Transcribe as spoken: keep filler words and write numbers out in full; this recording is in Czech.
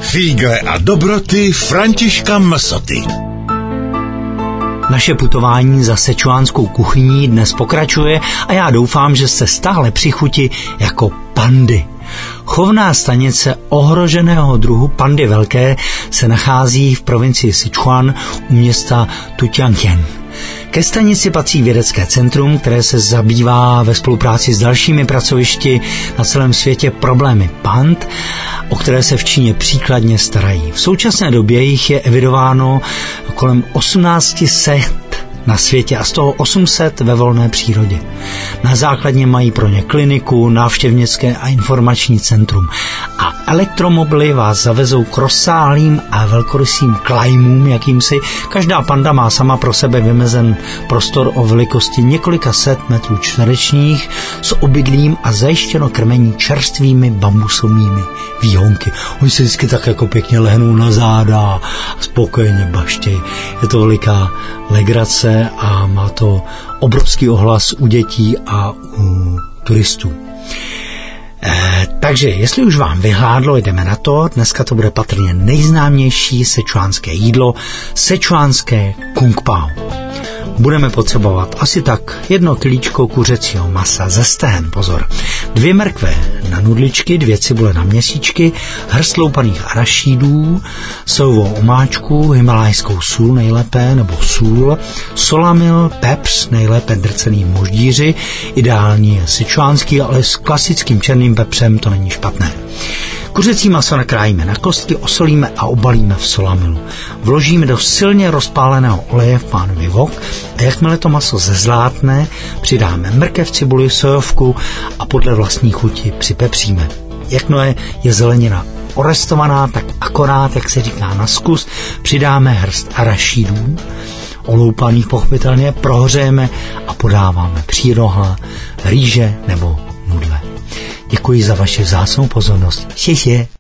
Fígle a dobroty Františka Msoty. Naše putování za sečuánskou kuchyní dnes pokračuje a já doufám, že jste stále při chuti jako pandy. Chovná stanice ohroženého druhu pandy velké se nachází v provincii Sichuan u města Tutiangien. Ke stanici patří vědecké centrum, které se zabývá ve spolupráci s dalšími pracovišti na celém světě problémy pand, o které se v Číně příkladně starají. V současné době jich je evidováno kolem osmnáct set na světě a z toho osm set ve volné přírodě. Na základně mají pro ně kliniku, návštěvnické a informační centrum. A elektromobily vás zavezou k rozsáhlým a velkorysým klajmům, jakýmsi. Každá panda má sama pro sebe vymezen prostor o velikosti několika set metrů čtverečních s obydlím a zajištěno krmení čerstvými bambusovými výhonky. Oni se vždycky tak jako pěkně lehnou na záda a spokojeně baštějí. Je to veliká legrace a má to obrovský ohlas u dětí a u turistů. E, takže jestli už vám vyhládlo, jdeme na to. Dneska to bude patrně nejznámější sečuánské jídlo, sečuánské kung pao. Budeme potřebovat asi tak jedno kilíčko kuřecího masa ze stehen, pozor, dvě mrkve na nudličky, dvě cibule na měsíčky, hrst loupaných arašídů, sojovou omáčku, himalajskou sůl nejlépe, nebo sůl, solamil, pepř, nejlépe drcený moždíři, ideální je sičuánský, ale s klasickým černým pepřem to není špatné. Kuřecí maso nakrájíme na kostky, osolíme a obalíme v solamilu. Vložíme do silně rozpáleného oleje v pánvi wok a jakmile to maso zezlátne, přidáme mrkev, cibuli, sojovku a podle vlastní chuti připepříme. Jakmile je zelenina orestovaná, tak akorát, jak se říká na zkus, přidáme hrst arašídů, oloupaných pochopitelně, prohřejeme a podáváme příroha, rýže nebo nudle. Děkuji za vaši vzácnou pozornost. Šeše.